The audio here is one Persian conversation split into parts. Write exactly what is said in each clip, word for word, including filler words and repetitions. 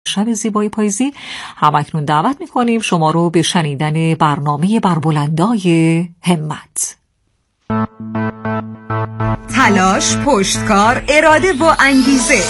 شب زیبای پاییزی همکنون دعوت میکنیم شما رو به شنیدن برنامه بربلندای همت. تلاش، پشتکار، اراده و انگیزه.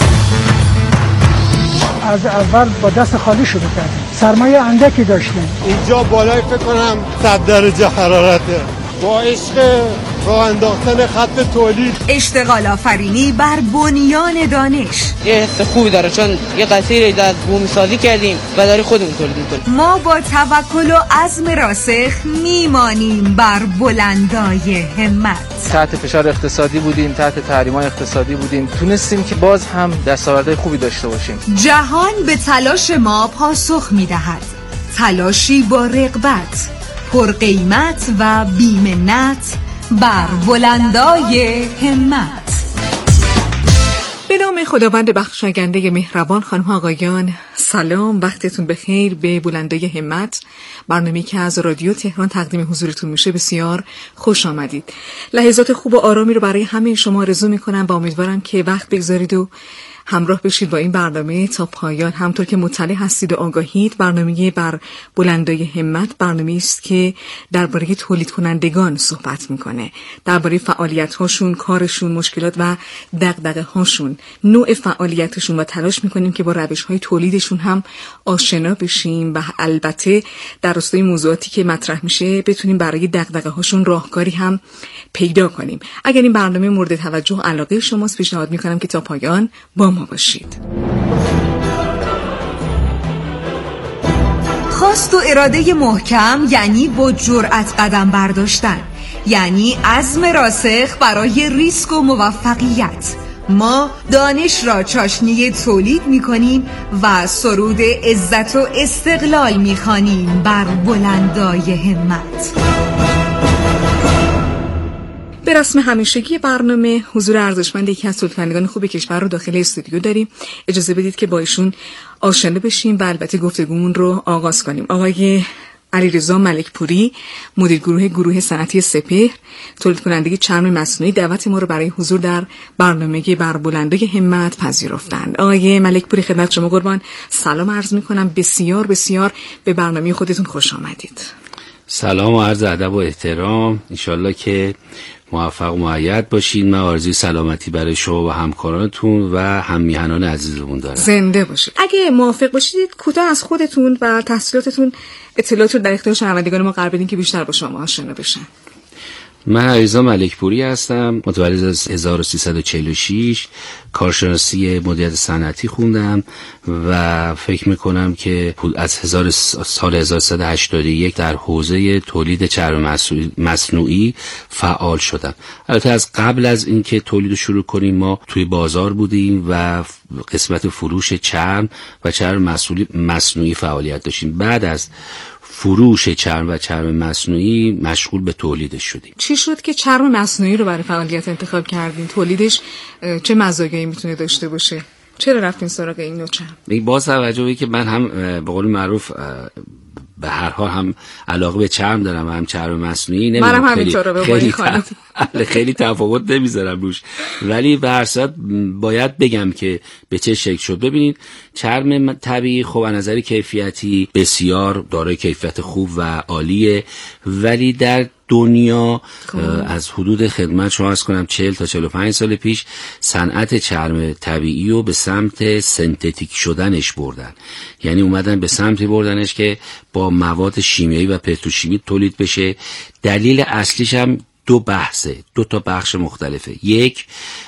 از اول با دست خالی شروع کردیم، سرمایه اندکی داشتیم. اینجا بالای فکر کنم صد درجه حرارته. با عشق راه انداختن خط تولید، اشتغال آفرینی بر بنیان دانش. یه حس خوبی داره چون یه قطعه رو از بومی سازی کردیم و داری خودمون تولید میکنیم. ما با توکل و عزم راسخ میمانیم بر بلندای همت. تحت فشار اقتصادی بودیم، تحت تحریم‌های اقتصادی بودیم، تونستیم که باز هم دستاوردهای خوبی داشته باشیم. جهان به تلاش ما پاسخ میدهد. تلاشی با رغبت، پر قیمت و بی‌منت بر بلندای همت. به نام خداوند بخشاینده مهربان. خانم ها آقایان سلام، وقتتون بخیر. به بلندای همت، برنامه‌ای که از رادیو تهران تقدیم حضورتون میشه، بسیار خوش آمدید. لحظات خوب و آرامی رو برای همه شما آرزو میکنم و امیدوارم که وقت بگذارید و همراه بشید با این برنامه تا پایان. همطور که مطلع هستید و آگاهید، برنامه بر بلندای همت برنامه‌ای است که درباره تولید کنندگان صحبت میکنه، درباره فعالیت‌هاشون، کارشون، مشکلات و دغدغه‌هاشون، نوع فعالیتشون و تلاش میکنیم که با روش‌های تولیدشون هم آشنا بشیم و البته در راستای موضوعاتی که مطرح میشه بتونیم برای دغدغه‌هاشون راهکاری هم پیدا کنیم. اگر این برنامه مورد توجه و علاقه شماست، پیشنهاد میکنم که تا پایان با ما باشید. خواست و اراده محکم یعنی با جرأت قدم برداشتن، یعنی عزم راسخ برای ریسک و موفقیت. ما دانش را چاشنی تولید می‌کنیم و سرود عزت و استقلال می‌خوانیم بر بلندای همت. به رسم همیشگی برنامه حضور ارزشمند یکی از سلطانگان خوب کشور رو داخل استودیو داریم. اجازه بدید که با ایشون آشنا بشیم و البته گفتگومون رو آغاز کنیم. آقای علیرضا ملکپوری، مدیر گروه گروه صنعتی سپهر، تولید کننده چرم مصنوعی، دعوت ما رو برای حضور در برنامه بر بلندای همت پذیرفتند. آقای ملکپوری خدمت شما قربان، سلام عرض می‌کنم. بسیار بسیار به برنامه خودتون خوش آمدید. سلام و عرض ادب و احترام. انشالله که موفق و مؤید باشین. من آرزوی سلامتی برای شما و همکارانتون و هم میهنان عزیزمون دارم. زنده باشید. اگه موافق باشید کوتاه از خودتون و تحصیلاتتون اطلاعات رو در اختیار شنوندگان ما قرار بدین که بیشتر با شما آشنا بشن. من علیرضا ملکپوری هستم، متولد از هزار و سیصد و چهل و شش، کارشناسی مدیریت صنعتی خوندم و فکر میکنم که از هزار سال هزار و سیصد و هشتاد و یک در حوزه تولید چرم مصنوعی فعال شدم. البته از قبل از اینکه تولید شروع کنیم ما توی بازار بودیم و قسمت فروش چرم و چرم مصنوعی فعالیت داشتیم. بعد از فروش چرم و چرم مصنوعی مشغول به تولیدش شدیم. چی شد که چرم مصنوعی رو برای فعالیت انتخاب کردین؟ تولیدش چه مزایایی میتونه داشته باشه؟ چرا رفتین سراغ این نوع چرم؟ باز توجهی که من هم به قول معروف به هر حال هم علاقه به چرم دارم و هم چرم مصنوعی. منم همینطوره به خیلی خانم خیلی تفاوت نمیذارم روش، ولی به هر صورت باید بگم که به چه شکل شد. ببینید چرم طبیعی خب از نظر کیفیتی بسیار دارای کیفیت خوب و عالیه، ولی در دنیا از حدود خدمت شما عرض کنم چهل تا چهل و پنج سال پیش صنعت چرم طبیعی رو به سمت سنتتیک شدنش بردن. یعنی اومدن به سمتی بردنش که با مواد شیمیایی و پتروشیمی تولید بشه. دلیل اصلیش هم دو بحثه، دو تا بخش مختلفه. یک،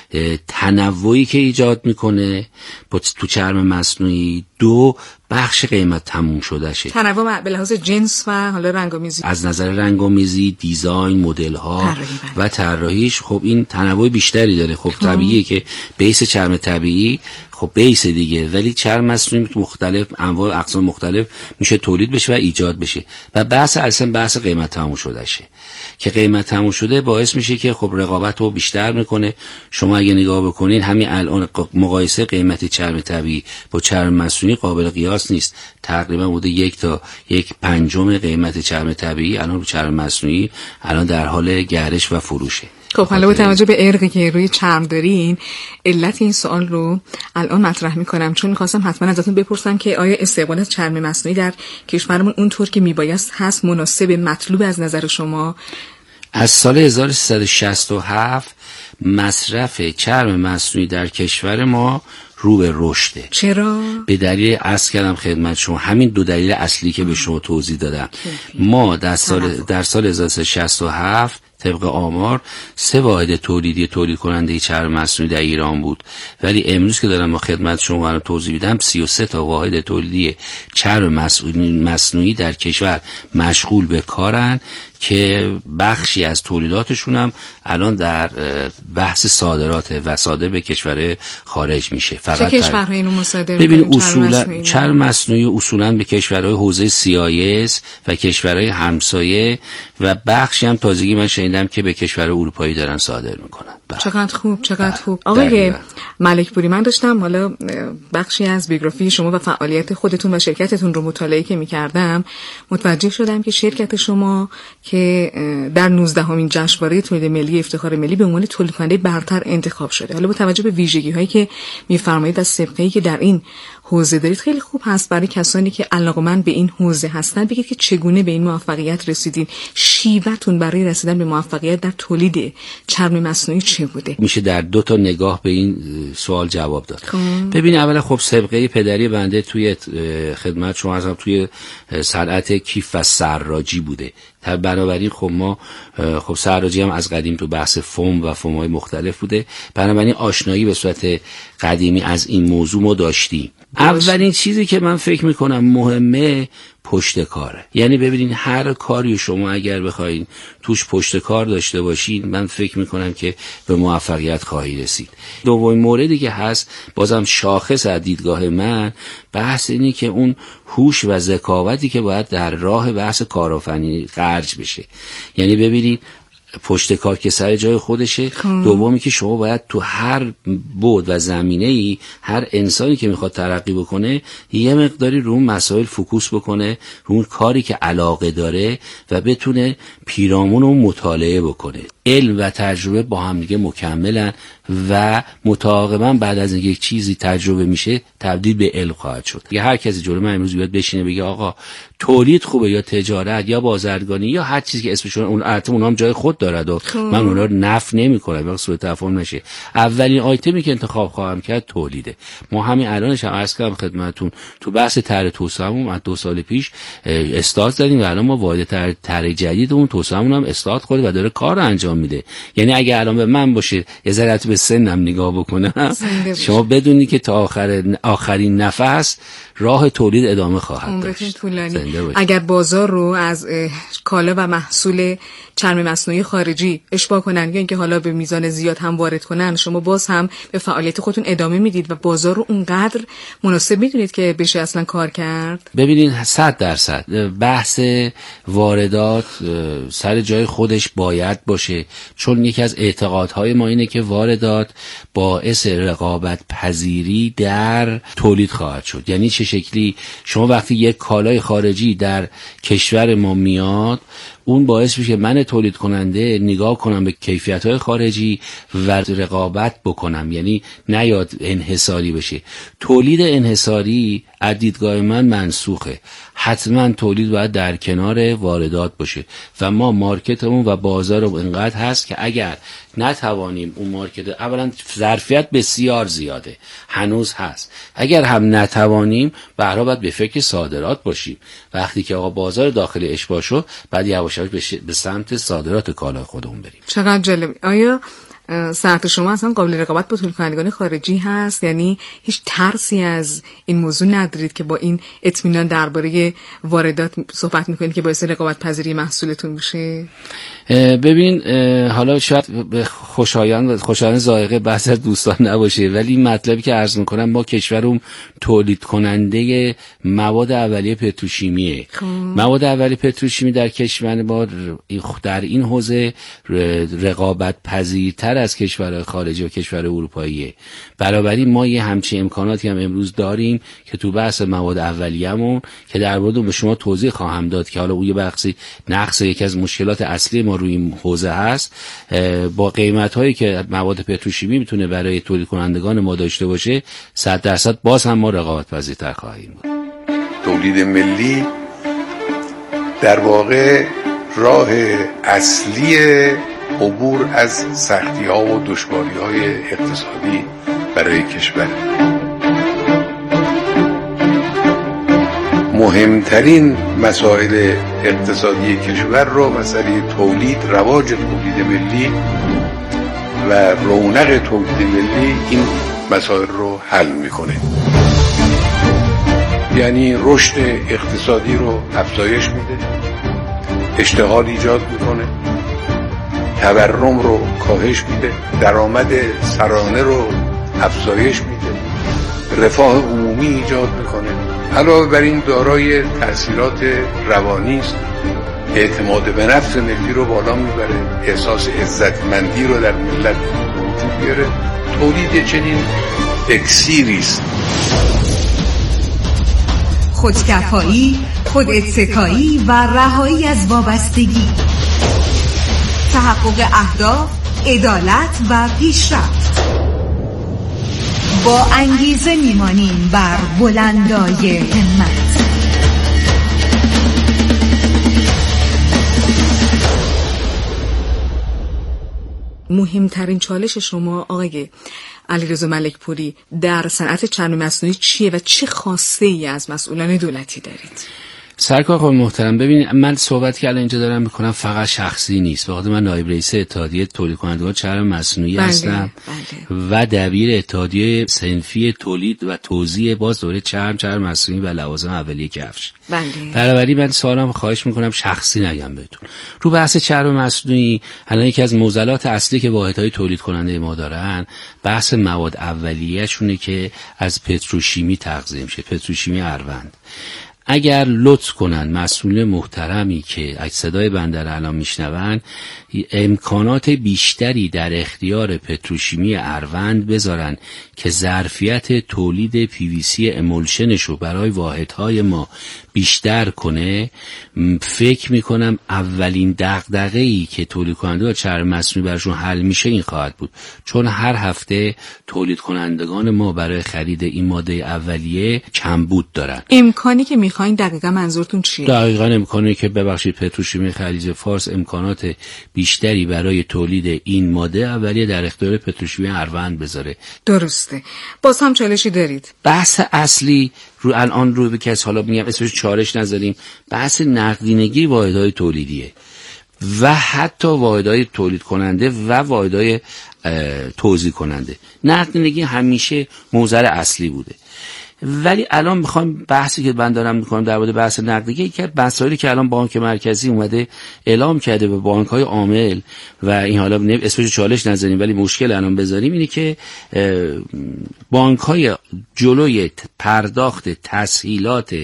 تنوعی که ایجاد میکنه تو چرم مصنوعی. دو، بخش قیمت تموم شده شه. تنوع به لحاظ جنس و حالا رنگامیزی، از نظر رنگامیزی، دیزاین، مدل ها و طراحیش. خب این تنوع بیشتری داره. خب طبیعیه که بیس چرم طبیعی خب بیس دیگه، ولی چرم مصنوعی مختلف انواع اقسام مختلف میشه تولید بشه و ایجاد بشه و بحث اصلا بحث قیمت تموم شده شه که قیمت تموم شده باعث میشه که خب رقابت رو بیشتر میکنه. شما اگه نگاه بکنین همین الان مقایسه قیمت چرم طبیعی با چرم مصنوعی قابل قیاس نیست. تقریبا بوده یک تا یک پنجم قیمت چرم طبیعی الان رو چرم مصنوعی الان در حال گردش و فروشه. خب حالا با توجه به ارقی که روی چرم دارین، علت این سوال رو الان مطرح میکنم چون میخواستم حتما ازتون بپرسم که آیا استقبال از چرم مصنوعی در کشورمون اونطور که میبایست هست، مناسب، مطلوب از نظر شما؟ از سال هزار و سیصد و شصت و هفت مصرف چرم مصنوعی در کشور ما رو به رشده. چرا؟ به دلیل عرض کردم خدمت شما همین دو دلیل اصلی که به شما توضیح دادم. ما در سال در سال هزار و سیصد و شصت و هفت طبق آمار سه واحد تولیدی تولید کننده چرم مصنوعی در ایران بود، ولی امروز که دارم با خدمت شما رو توضیح میدم سی و سه تا واحد تولیدی چرم مصنوعی در کشور مشغول به کارن که بخشی از تولیداتشون هم الان در بحث صادرات و صادر به کشور خارج میشه. فقط چه کشورهای اینو مصادره؟ ببین اصولا چرم مصنوعی اصولا به کشورهای حوزه سی آی اس و کشورهای همسایه و بخشی هم تازگی من شنیدم که به کشور اروپایی دارن صادر میکنن. چقدر خوب، چقدر خوب. آقای ملکپوری، من داشتم حالا بخشی از بیوگرافی شما و فعالیت خودتون و شرکتتون رو مطالعه که میکردم، متوجه شدم که شرکت شما که در نوزدهمین جشنواره تولید ملی افتخار ملی به عنوان تولید کننده برتر انتخاب شده. حالا با توجه به ویژگی هایی که میفرمایید از سابقه‌ای که در این حوزه دارید، خیلی خوب هست برای کسانی که علاقه‌مند به این حوزه هستن بگید که چگونه به این موفقیت رسیدین، شیوه‌تون برای رسیدن به موفقیت در تولید چرم مصنوعی چه بوده؟ میشه در دو تا نگاه به این سوال جواب داد. ببین اولا خب سابقه پدری بنده توی خدمت شما هستم توی صنعت کیف و سراجی بوده. بنابراین خب ما خب سراجی هم از قدیم تو بحث فوم و فوم‌های مختلف بوده، بنابراین آشنایی به صورت قدیمی از این موضوع ما داشتیم. اولین چیزی که من فکر میکنم مهمه پشت کاره. یعنی ببینین هر کاری شما اگر بخواین توش پشت کار داشته باشین، من فکر میکنم که به موفقیت خواهی رسید. دومین موردی که هست بازم شاخص از دیدگاه من بحث اینه که اون هوش و ذکاوتی که باید در راه بحث کارآفرینی خرج بشه. یعنی ببینین پشت کار که سر جای خودشه. دومی که شما باید تو هر بود و زمینه‌ای هر انسانی که میخواد ترقی بکنه یه مقداری رو مسائل فوکوس بکنه، رو کاری که علاقه داره و بتونه پیرامون رو مطالعه بکنه. علم و تجربه با هم دیگه مکملن و متعاقبا بعد از اینکه یک چیزی تجربه میشه تبدیل به علم خواهد شد. اگه هر کسی جلوی من امروز بیاد بشینه بگه آقا تولید خوبه یا تجارت یا بازرگانی یا هر چیزی که اسمش اون البته اونها هم جای خود دارد و من اونها رو نفی نمی‌کنم، واقعا سوء تفاهم نشه. اولین آیتمی که انتخاب خواهم کرد تولیده. ما همین الانش هم عرض کردم خدمتتون تو بحث طرح توسعه‌مون از دو سال پیش استارت زدیم و الان ما واحد طرح جدیدمون توسعه‌مون هم استارت خورده و داره کار انجام میده. یعنی اگه الان به من باشه یه ذره به سنم نگاه بکنم شما بدونی که تا آخر آخرین نفس راه تولید ادامه خواهد داشت. اگر بازار رو از کالا و محصول چرم مصنوعی خارجی اشباع کنن یا اینکه حالا به میزان زیاد هم وارد کنن، شما باز هم به فعالیت خودتون ادامه میدید و بازار رو اونقدر مناسب میدونید که بشه اصلا کار کرد؟ ببینید صد درصد بحث واردات سر جای خودش باید باشه، چون یکی از اعتقادهای ما اینه که واردات باعث رقابت پذیری در تولید خواهد شد. یعنی چه شکلی؟ شما وقتی یک کالای خارجی در کشور ما میاد، اون باعث میشه من تولید کننده نگاه کنم به کیفیت‌های خارجی و رقابت بکنم، یعنی نیاد انحصاری بشه. تولید انحصاری از دیدگاه من منسوخه. حتما تولید باید در کنار واردات باشه و ما مارکتمون و بازارمون اینقدر هست که اگر نتوانیم اون مارکت، اولا ظرفیت بسیار زیاده هنوز هست، اگر هم نتوانیم برای باید به فکر صادرات باشیم. وقتی که آقا بازار داخلی اشباع شد بعد یواش یواش به سمت صادرات کالای خودمون بریم. چقدر جالب. آیا صنعت شما اصلا قابل رقابت با تولید کنندگان خارجی هست؟ یعنی هیچ ترسی از این موضوع ندارید که با این اطمینان درباره واردات صحبت میکنید که باعث رقابت پذیری محصولتون بشه؟ ببین حالا شاید خوشایند خوشایند ذائقه بعضی از دوستان نباشه، ولی مطلبی که عرض میکنم ما کشورم تولید کننده مواد اولیه پتروشیمیه. مواد اولیه پتروشیمی در کشور ما در این حوزه رقابت پذیرتر بالاتر از کشورهای خارجی و کشور اروپاییه. بنابراین ما یه همچین امکاناتی هم امروز داریم که تو بحث مواد اولیه‌مون که در مورد به شما توضیح خواهم داد که حالا اون یه بخشی نقص یکی از مشکلات اصلی ما روی این حوزه هست، با قیمت‌هایی که مواد پتروشیمی میتونه برای تولید کنندگان ما داشته باشه صد درصد باز هم ما رقابت‌پذیرتر خواهیم بود. تولید ملی در واقع راه اصلی عبور از سختی‌ها و دشواری‌های اقتصادی برای کشور. مهمترین مسائل اقتصادی کشور رو مسئله تولید، رواج تولید ملی و رونق تولید ملی این مسائل رو حل میکنه. یعنی رشد اقتصادی رو افزایش میده، اشتغال ایجاد میکنه، تورم رو کاهش میده، درآمد سرانه رو افزایش میده، رفاه عمومی ایجاد میکنه. علاوه بر این دارای تأثیرات روانی است، اعتماد به نفس ملی رو بالا میبره، احساس عزتمندی رو در ملت وجود بیاره. تولید چنین اکسیری است. خودکفایی، خوداتکایی و رهایی از وابستگی، تحقق اهداف، عدالت و پیشرفت. با انگیزه میمانیم بر بلندای همت. مهمترین چالش شما آقای علیرضا ملکپوری در صنعت چرم مصنوعی چیه و چه خواسته ای از مسئولان دولتی دارید؟ سرکار خانم محترم، ببینید من صحبت که الان اینجا دارم میکنم فقط شخصی نیست. واقعا من نایب رئیس اتحادیه تولید کنندگان چرم مصنوعی بله، هستم بله. و دبیر اتحادیه صنفی تولید و توزیع باز دوره چرم چرم مصنوعی و لوازم اولیه کفش. بله. بنابراین من سوالم خواهش میکنم شخصی نگم بهتون. رو بحث چرم مصنوعی الان یکی از معضلات اصلی که واحدهای تولید کننده ما دارن بحث مواد اولیه شونه که از پتروشیمی تغذیه میشه، پتروشیمی اروند. اگر لطف کنن مسئول محترمی که صدای بنده را الان میشنون امکانات بیشتری در اختیار پتروشیمی اروند بذارن که ظرفیت تولید پی وی سی امولشنش رو برای واحدهای ما بیشتر کنه، فکر میکنم اولین دغدغه‌ای که تولید کننده چرم مصنوعی براشون حل میشه این خواهد بود. چون هر هفته تولید کنندگان ما برای خرید این ماده اولیه کمبود دارن. امکانی که میخواین دقیقاً منظورتون چیه؟ دقیقاً امکانی که ببخشید پتروشیمی خلیج فارس امکانات بیشتری برای تولید این ماده اولیه در اختیار پتروشیمی اروند بذاره. درسته. باز هم چالشی دارید؟ بحث اصلی رو الان رو به کس حالا میگم اسمش چالش نذاریم، بحث نقدینگی واحدهای تولیدیه و حتی واحدهای تولید کننده و واحدهای توزیع کننده. نقدینگی همیشه موضوع اصلی بوده، ولی الان میخوام بحثی که من دارم میکنم در مورد بحث نقدینگی که مسائلی که الان بانک مرکزی اومده اعلام کرده به بانک‌های عامل و این حالا اسمش چالش نذاریم ولی مشکل الان بذاریم اینه که بانک‌های جلوی پرداخت تسهیلات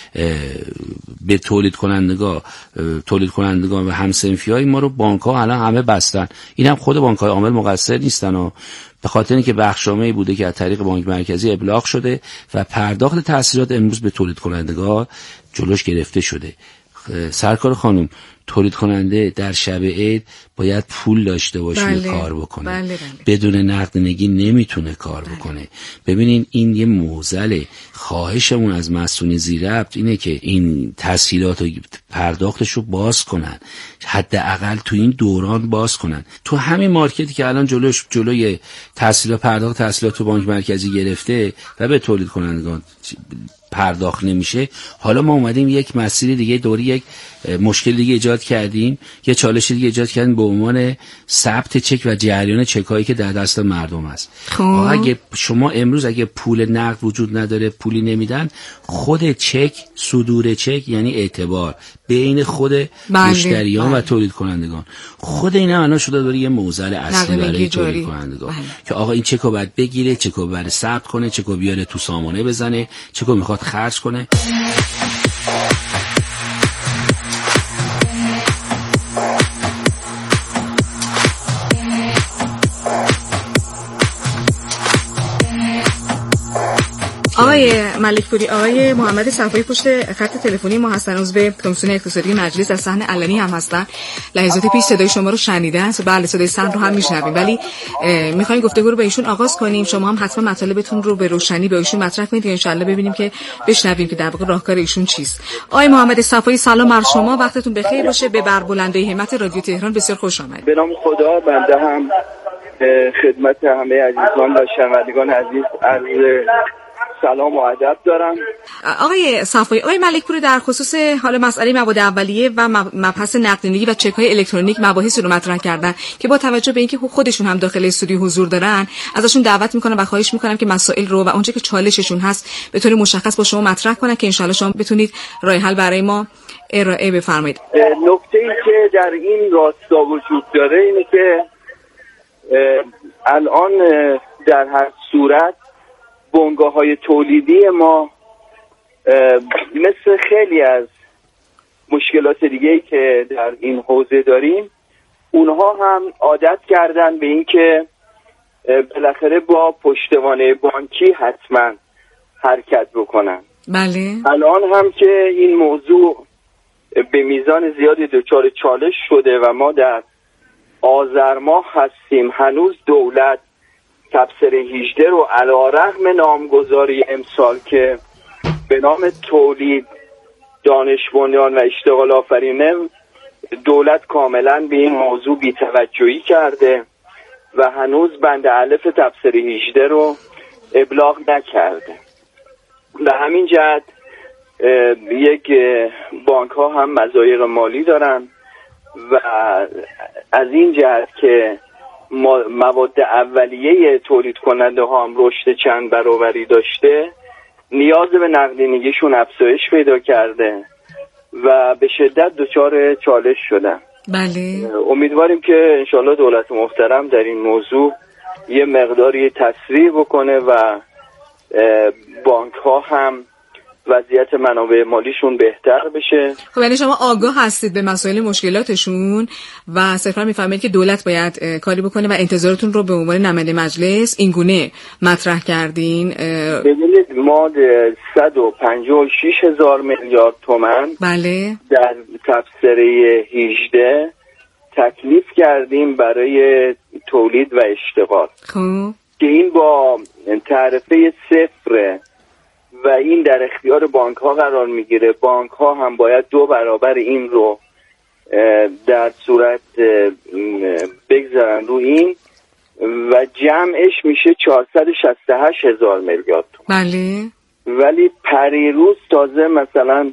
به تولید کنندگان تولید کنندگان و همصنفی‌های ما رو بانک‌ها الان همه بستن. اینم خود بانک‌های عامل مقصر نیستن و به خاطر اینکه بخشنامه‌ای بوده که از طریق بانک مرکزی ابلاغ شده و پرداخت تسهیلات امروز به تولید کنندگان جلوش گرفته شده. سرکار خانم، تولید کننده در شب عید باید پول داشته باشه بله. کار بکنه. بله بله. بدون نقدینگی نمیتونه کار بله. بکنه. ببینین این یه معضله. خواهشمون از مسئولین زیربط اینه که این تسهیلات و پرداختش رو باز کنن، حداقل تو این دوران باز کنن. تو همین مارکتی که الان جلوش جلوی تسهیلات پرداخت تسهیلات تو بانک مرکزی گرفته و به تولید کنندگان پرداخت نمیشه، حالا ما اومدیم یک مسیر دیگه دوری یک مشکل دیگه ایجاد کردیم، یه چالش دیگه ایجاد کردیم به عنوان ثبت چک و جریان چکایی که در دست مردم است. اگه شما امروز اگه پول نقد وجود نداره، پولی نمیدن، خود چک، صدور چک یعنی اعتبار بین خود مشتریان بله. و تولید کنندگان. خود اینا الان شده داره یه معضل اصلی برای تولید کنندگان بله. که آقا این چکو باید بگیره، چکو باید ثبت کنه، چکو بیاره تو سامانه بزنه، چکو میخواد خرج کنه. آقای ملک پوری، آقای محمد صفایی پشت خط تلفنی ما هستن، عضو کمیسیون اقتصادی مجلس، در صحن علنی هم هستن. لحظات پیش صدای شما رو شنیدن، بله صدای صحن رو هم میشنویم، ولی میخوایم گفتگو رو با ایشون آغاز کنیم. شما هم حتما مطالبتون رو به روشنی با ایشون مطرح کنید که ان شاءالله ببینیم که بشنویم که در واقع راهکار ایشون چیست. آقای محمد صفایی سلام بر شما، وقتتون بخیر باشه. به بربلنده همت رادیو تهران بسیار خوش آمدید. به نام خدا، بنده هم خدمت همه عزیزان و شنوندگان عزیز عرض سلام و ادب دارم. آقای صفایی، آقای ملک پوری در خصوص حال مسئله مواد اولیه و مبحث نقدینگی و چک های الکترونیک مباحثی رو مطرح کردن که با توجه به اینکه خودشون هم داخل استودیو حضور دارن، ازشون دعوت میکنم و خواهش میکنم که مسائل رو و اونچه که چالششون هست به طور مشخص با شما مطرح کنن که ان شاءالله شما بتونید راه حل برای ما ارائه بفرمایید. نکته‌ای که در این راستا وجود داره اینه که الان در هر صورت بنگاه‌های تولیدی ما مثل خیلی از مشکلات دیگه‌ای که در این حوزه داریم، اونها هم عادت کردن به این که بالاخره با پشتوانه بانکی حتما حرکت بکنن. بله. الان هم که این موضوع به میزان زیادی دچار چالش شده و ما در آذر ماه هستیم، هنوز دولت تبصره هجده رو علیرغم نامگذاری امسال که به نام تولید، دانش بنیان و اشتغال آفرینه، دولت کاملا به این موضوع بی‌توجهی کرده و هنوز بند الف تبصره هجده رو ابلاغ نکرده. به همین جهت یک بانک ها هم مضایق مالی دارن و از این جهت که مواد اولیه تولید کننده ها هم رشد چند برابری داشته، نیاز به نقدینگیشون افزایش پیدا کرده و به شدت دچار چالش شدن. بله. امیدواریم که انشالله دولت محترم در این موضوع یه مقداری تسریع بکنه و بانک ها هم وضعیت منابع مالیشون بهتر بشه. خب یعنی شما آگاه هستید به مسائل مشکلاتشون و صرفا میفهمید که دولت باید کاری بکنه و انتظارتون رو به عنوان نماینده مجلس این گونه مطرح کردین. ببینید ما صد و پنجاه و شش هزار میلیارد تومان بله در تبصره هجده تکلیف کردیم برای تولید و اشتغال. خب که این با تعرفه صفر و این در اختیار بانک ها قرار میگیره. بانک ها هم باید دو برابر این رو در صورت بگذارن رو این و جمعش میشه چهارصد و شصت و هشت هزار میلیارد تومان. بله. ولی پریروز تازه مثلا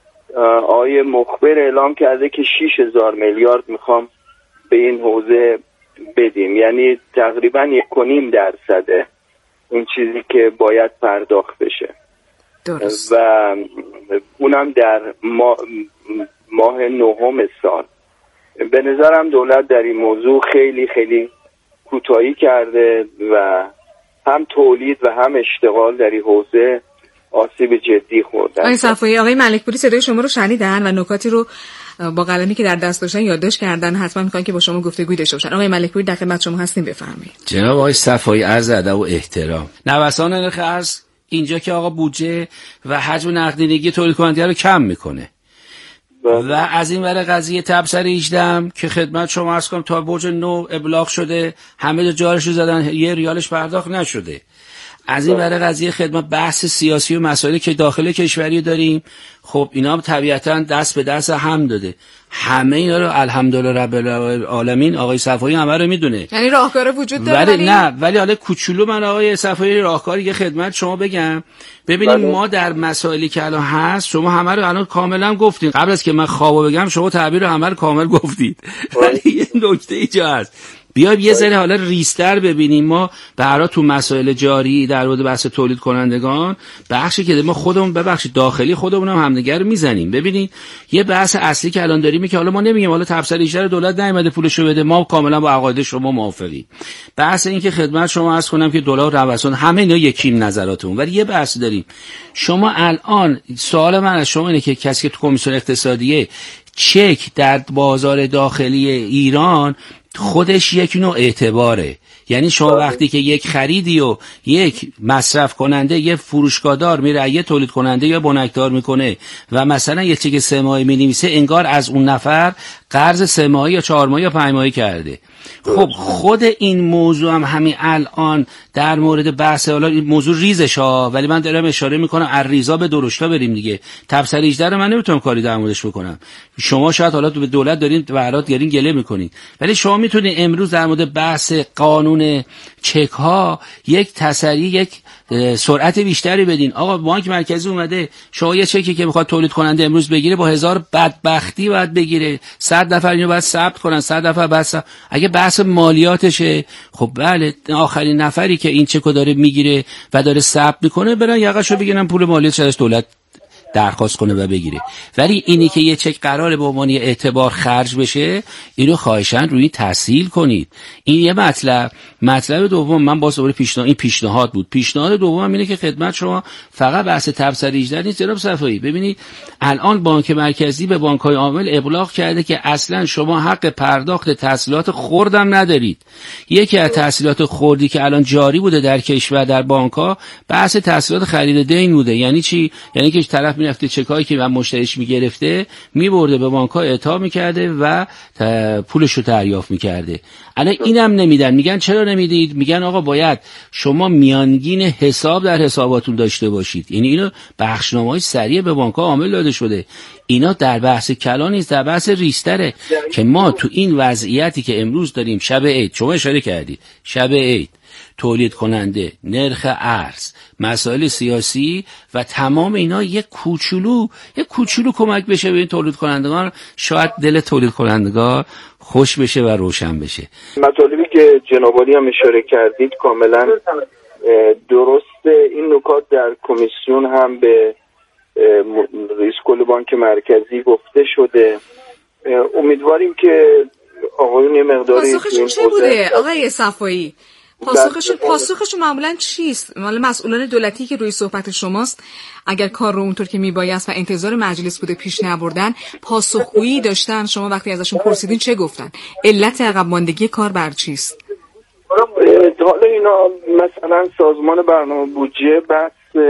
آقای مخبر اعلام کرده که شش هزار میلیارد میخوام به این حوزه بدیم، یعنی تقریبا یک و نیم درصده اون چیزی که باید پرداخت بشه. درست. و اونم در ماه, ماه نهم سال. به نظرم دولت در این موضوع خیلی خیلی کوتاهی کرده و هم تولید و هم اشتغال در این حوزه آسیب جدی خورده. آقای صفایی، آقای ملک پوری صدای شما رو شنیدن و نکاتی رو با قلمی که در دست داشتن یادداشت کردن، حتما میخوان که با شما گفتگوی داشته باشن. آقای ملک پوری در خدمت شما هستیم، بفرمایید. جناب آقای صفایی، عرض ادب و احترام. نوسان نرخ ارز اینجا که آقا بودجه و حجم نقدینگی تولید کننده رو کم میکنه و از این ور قضیه تبصره هجده که خدمت شما عرض کنم تا برج نو ابلاغ شده، همه جارش رو زدن، یه ریالش پرداخت نشده. از این ور قضیه خدمت بحث سیاسی و مسائلی که داخل کشوری داریم، خب اینا هم طبیعتا دست به دست هم داده. همه اینا رو الحمدلله رب العالمین آقای صفایی همه رو میدونه. یعنی راهکار وجود داره. ولی نه، ولی حالا کوچولو من آقای صفایی راهکاری یه خدمت شما بگم. ببینید بله. ما در مسائلی که الان هست شما همه رو الان کاملا گفتین. قبل از که من خوابو بگم شما تعبیر رو همه رو کامل گفتید. ولی یه نکته اینجا هست. بیایم یه ذره حالا ریستر ببینیم. ما برای تو مسائل جاری در مورد بحث تولید کنندگان بخشی که ما خودمون ببخشید داخلی خودمون هم همدیگه رو میزنیم. ببینید یه بحث اصلی که الان داریم که حالا ما نمیگیم حالا تبصره هجده دولت نیومده پولشو بده، ما کاملا با عقاید شما موافقیم. بحث این که خدمت شما عرض کنم که دلار روسان همه اینا یکی نظراتون، ولی یه بحث داریم. شما الان سوال من از شما اینه که کسی که تو کمیسیون اقتصادیه چک در بازار داخلی ایران خودش یک نوع اعتباره، یعنی شما وقتی که یک خریدی و یک مصرف کننده، یه فروشگاهدار میره یه تولید کننده یا بنکدار میکنه و مثلا یه چک سه ماهه مینویسه، انگار از اون نفر قرض سه ماهه یا چهار ماهه یا پنج ماهه کرده. خب خود این موضوع هم همین الان در مورد بحث، حالا این موضوع ریزش ها، ولی من دارم اشاره میکنم از ریزا به درشتا بریم دیگه. تبصره هجده رو من نمیتونم کاری در موردش بکنم. شما شاید حالا تو به دولت دارین و حالات گرین گله میکنین، ولی شما میتونید امروز در مورد بحث قانون چک ها یک تسری، یک سرعت بیشتری بدین. آقا بانک مرکزی اومده شما یه چکی که میخواد تولید کننده امروز بگیره با هزار بدبختی باید بگیره، صد نفر اینو باید ثبت کنن، صد نفر بعد ثبت. اگه بحث مالیاتشه، خب بله آخرین نفری که این چکو داره میگیره و داره ثبت میکنه برن یقهشو بگیرن پول مالیاتش از دولت درخواست کنه و بگیره. ولی اینی که یه چک قراره به عنوان اعتبار خرج بشه، اینو خواهشاً روی تسهیل کنید. این یه مطلب. مطلب دوم، من باز دوباره پیشنهاد این پیشنهاد بود. پیشنهاد دومم اینه که خدمت شما فقط بحث تبصره هجده نیست جناب صفایی. ببینید الان بانک مرکزی به بانک‌های عامل ابلاغ کرده که اصلا شما حق پرداخت تسهیلات خردم ندارید. یکی از تسهیلات خردی که الان جاری بوده در کشور در بانک‌ها بحث تسهیلات خرید دین بوده. یعنی چی؟ یعنی که طرف میرفته چکایی که من مشتریش میگرفته میبرده به بانک‌ها اعطا میکرده و پولشو دریافت میکرده. الان اینم نمیدن. میگن چرا نمیدید؟ میگن آقا باید شما میانگین حساب در حساباتون داشته باشید. یعنی اینو بخشنامه‌های سریع به بانک‌ها عامل داده شده. اینا در بحث کلان نیست، در بحث ریستره که ما تو این وضعیتی که امروز داریم، شب عید شما اشاره کردید، شب عید تولید کننده، نرخ ارز، مسائل سیاسی و تمام اینا یک کوچولو یک کوچولو کمک بشه به این تولید کنندگان، شاید دل تولید کنندگان خوش بشه و روشن بشه. مطالبی که جناب عالی هم اشاره کردید کاملا درسته. این نکات در کمیسیون هم به رئیس کل بانک مرکزی گفته شده. امیدواریم که آقایون یه مقداری پاسخشون چه بوده آقای صفایی؟ پاسخشون پاسخشون معمولا چیست؟ مال مسئولان دولتی که روی صحبت شماست اگر کار رو اونطور که میبایست و انتظار مجلس بوده پیش نبردن، پاسخگویی داشتن؟ شما وقتی ازشون پرسیدین چه گفتن؟ علت عقب ماندگی کار بر چیست؟ حالا اینا مثلا سازمان برنامه بودجه بحث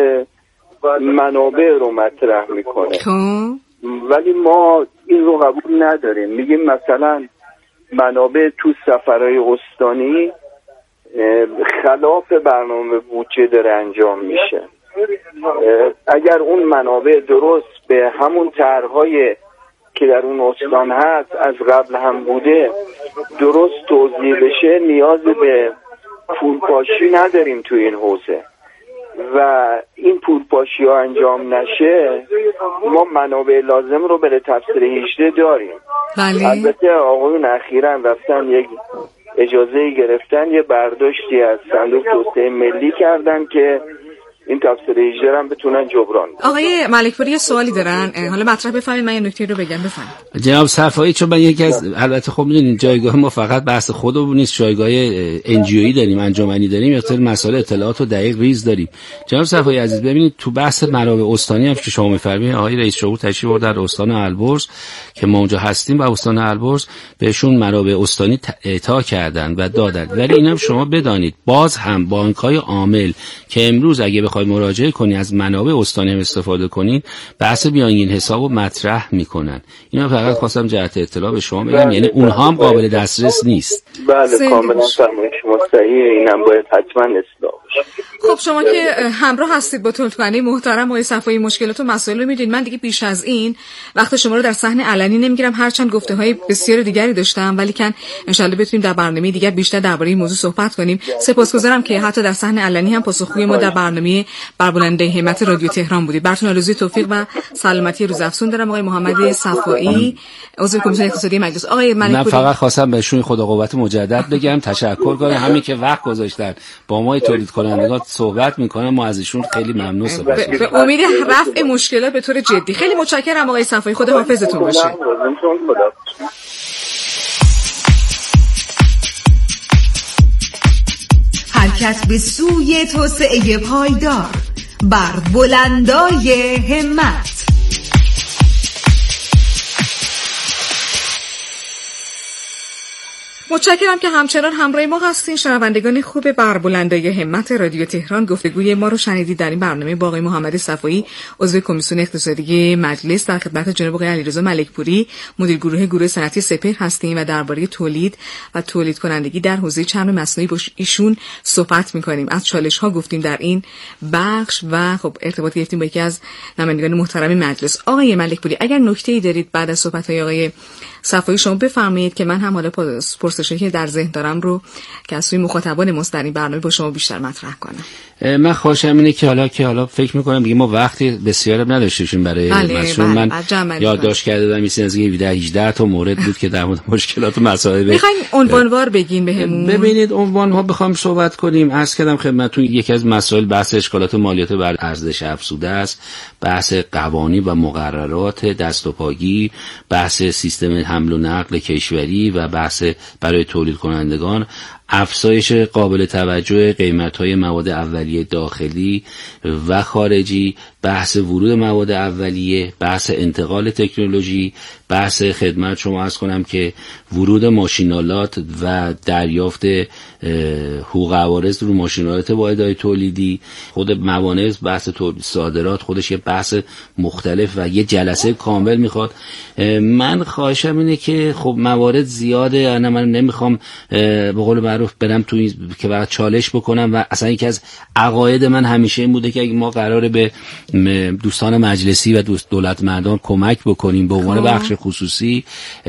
منابع رو مطرح میکنه، ولی ما این رو قبول نداریم. میگیم مثلا منابع تو سفرهای استانی خلاف برنامه بودجه داره انجام میشه. اگر اون منابع درست به همون طرح‌های که در اون استان هست از قبل هم بوده درست توزیع بشه، نیاز به پولپاشی نداریم تو این حوزه و این پولپاشی ها انجام نشه ما منابع لازم رو برای تبصره هجده داریم. بله. البته آقایون اخیراً رفتن یک اجازه گرفتن، یه برداشتی از صندوق توسعه ملی کردن که این تبصره هجده هم بتونن جبران کنن. آقای ملکپوری یه سوالی دارن، حالا مطرح بفرمایید، من یه نکته رو بگم. بفرمایید جناب صفایی. چون من یکی از البته خب میدونین جایگاه ما فقط بحث خودمون نیست، جایگاه انجیویی داریم، انجمنی داریم، اختلاف مسائل اطلاعات و دقیق ریز داریم. جناب صفایی عزیز ببینید تو بحث منابع استانی هم که شما میفرمایید آقای رئیس جمهور تشریف آورد در استان البرز که ما اونجا هستیم و استان البرز بهشون منابع استانی اعطا کردن و دادن. ولی اینم شما بدانید باز هم بانک‌های عامل که امروز اگه بخوای مراجعه کنی از منابع استانی هم استفاده کنین، بحث میانگین حسابو مطرح میکنن. اینا فقط خواستم جهت اطلاع به شما بگم، یعنی اونها هم قابل دسترس نیست. بله کاملا فرمایش شما صحیحه، اینم باید حتما اصلاح بشه. خب شما که همراه هستید با تولدکننده محترم آقای صفایی، مشکلات و مسائل رو میدونید. من دیگه بیش از این وقت شما رو در صحن علنی نمیگیرم، هرچند گفته های بسیار دیگری داشتم، ولی کن انشالله بتونیم در برنامه دیگر بیشتر درباره این موضوع صحبت کنیم. سپاسگزارم که حتی در صحن علنی هم پاسخگوی ما در برنامه بربلنده همت رادیو تهران بودید. براتون آرزوی توفیق و سلامتی روزافزون دارم. آقای محمد صفایی، عضو کمیسیون اقتصادی مجلس. آقای ملکپوری، من فقط خواستم بهشون خدا قوت مجدد بگم، تشکر کنم، همین که وقت گذاشتن با ما تولید کنندگان صحبت میکنن، ما از ایشون خیلی ممنونم. به امید رفع مشکلات به طور جدی. خیلی متشکرم آقای صفایی، خدا حافظتون باشه. حرکت به سوی توسعه پایدار بر بلندای همت. متشکرم که همچنان همراه ما هستین. شنوندگان خوب بربلندای همت رادیو تهران، گفتگوی ما رو شنیدید در این برنامه با آقای محمد صفایی، عضو کمیسیون اقتصادی مجلس. در خدمت جناب آقای علیرضا ملکپوری، مدیر گروه گروه صنعتی سپهر هستیم و درباره تولید و تولید کنندگی در حوزه چرم مصنوعی با ایشون صحبت می‌کنیم. از چالش‌ها گفتیم در این بخش و خب ارتباط گرفتیم با یکی از نمایندگان محترم مجلس. آقای ملکپوری، اگر نکته‌ای دارید بعد از صحبت‌های آقای صفایی شما بفرمایید که من هم حالا پرسشی که در ذهن دارم رو که از سوی مخاطبان ما در این برنامه با شما بیشتر مطرح کنم. من خواهشم اینه که حالا که حالا فکر می‌کنم دیگه ما وقتی بسیار نداشتیم برای مسئول. من یادداشت کرده بودم مثلا از هفده هجده تا مورد بود که در مورد مشکلات و مسائل می‌خوایم عنوانوار بگین بهمون. ببینید عنوان‌ها بخوام صحبت کنیم، عرض کردم خدمتتون یکی از مسائل بحث اشکالات مالیات بر ارزش افزوده است، بحث قوانین و مقررات دست و پاگیر، بحث سیستم حمل و نقل کشوری و بحث برای تولید کنندگان، افزایش قابل توجه قیمت‌های مواد اولیه داخلی و خارجی، بحث ورود مواد اولیه، بحث انتقال تکنولوژی، بحث خدمت شما عرض کنم که ورود ماشینالات و دریافت حقوق عوارض رو ماشینالات واحدهای تولیدی، خود موانع بحث تولید صادرات خودش یه بحث مختلف و یه جلسه کامل میخواد. من خواهشم اینه که خب موارد زیاده، انا من نمیخوام به قول معروف برم تو این که بعد چالش بکنم و اصلا یکی از عقاید من همیشه این بوده که اگه ما قراره به دوستان مجلسی و دوست دولتمندان کمک بکنیم به عنوان بخش خصوصی،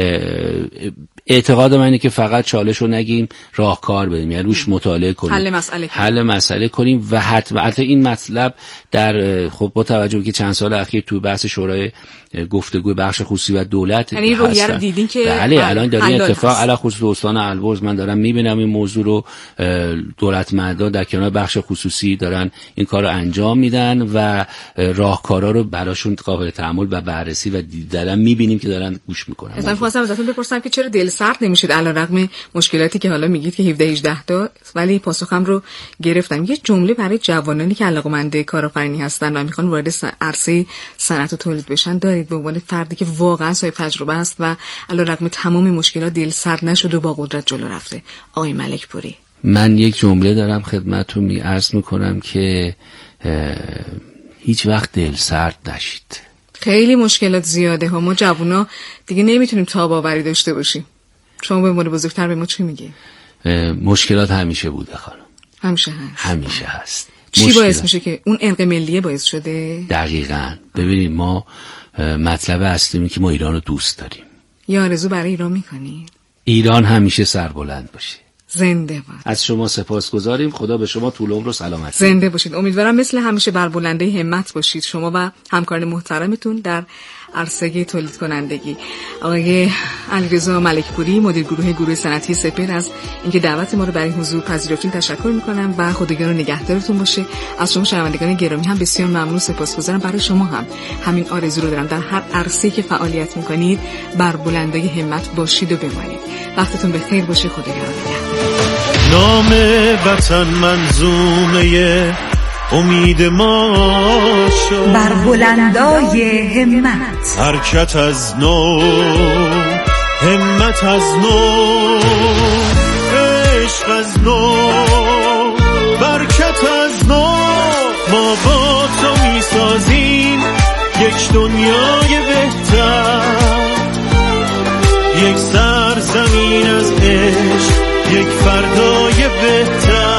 اعتقاد من اینه که فقط چالش رو نگیم، راهکار بدیم، یعنی روش مطالعه کنیم، حل مسئله حل مسئله کنیم و حتما این مطلب در خب با توجه که چند سال اخیر تو بحث شورای گفتگوی بخش خصوصی و دولت یعنی رویه رو دیدین که بله الان داره اتفاق علی خصوص استان البرز من دارم میبینم این موضوع رو دولتمندان در کنار بخش خصوصی دارن این کار رو انجام میدن و راهکارا رو براشون قابل تحمل و بررسی و دیدن میبینیم که دارن گوش میکنن. مثلا خواستم ازتون بپرسم که چرا دل سرد نمیشید علیرغم مشکلاتی که حالا میگید که هفده هجده تا، ولی پاسخم رو گرفتم. یه جمله برای جوانانی که علاقه‌مند کارآفرینی هستن و میخوان وارد عرصه صنعت و تولید بشن دارید به عنوان فردی که واقعا صاحب تجربه است و علیرغم تمام مشکلات دل سرد نشد و با قدرت جلو رفته؟ آقای ملکپوری، من یک جمله دارم خدمتتون می عرض میکنم که هیچ وقت دل سرد نشید. خیلی مشکلات زیاده ها، ما جوونا دیگه نمیتونیم تاب آوری داشته باشیم. شما به عنوان بزرگتر به ما چی میگی؟ مشکلات همیشه بوده خانم، همیشه هست، همیشه هست. چی باعث میشه که اون ارق ملیه باعث شده؟ دقیقاً. ببینید ما مطلب اصلی که ما ایران رو دوست داریم. یا آرزو برای ایران میکنید؟ ایران همیشه سربلند باشه. زنده باد. از شما سپاسگزاریم. خدا به شما طول عمر و سلامت. زنده باشید. امیدوارم مثل همیشه بر بلنده همت باشید شما و همکاران محترمتون در عرصه تولید کنندگی. آقای علیرضا ملکپوری، مدیر گروه گروه صنعتی سپهر، از اینکه دعوت ما رو برای حضور پذیرفتین تشکر میکنم و خداگاه نگهدارتون باشه. از شما شنوندگان گرامی هم بسیار ممنون، سپاسگزارم. برای شما هم همین آرزو رو دارم، در هر عرصه‌ای که فعالیت میکنید بر بلندای همت باشید و بمانید. وقتتون بخیر باشه. خداگاه نگهدار. نام وطن منظومه امید ما شد، بر بلندای همت حرکت از نو، همت از نو، عشق از نو، برکت از نو. ما با تو میسازیم یک دنیای بهتر، یک سرزمین از عشق، یک فردای بهتر.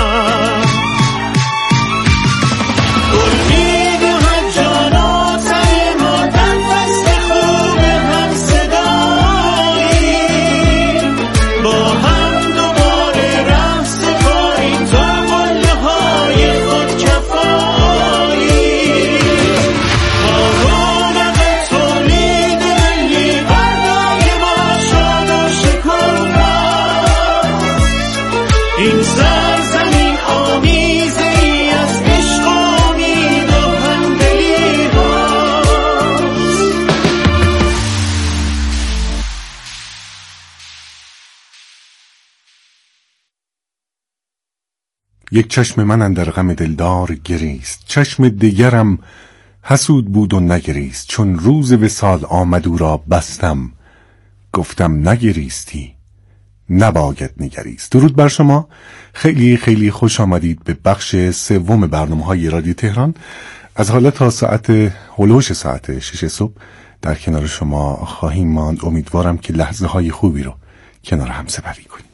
یک چشم من اندر غم دلدار گریست، چشم دیگرم حسود بود و نگریست. چون روز وصال آمد او را بستم، گفتم نگریستی نباید نگریست. درود بر شما، خیلی خیلی خوش آمدید به بخش سوم برنامه‌های رادیو تهران. از حالا تا ساعت هلوش ساعت شش صبح در کنار شما خواهیم ماند. امیدوارم که لحظه های خوبی رو کنار هم سپری کنیم.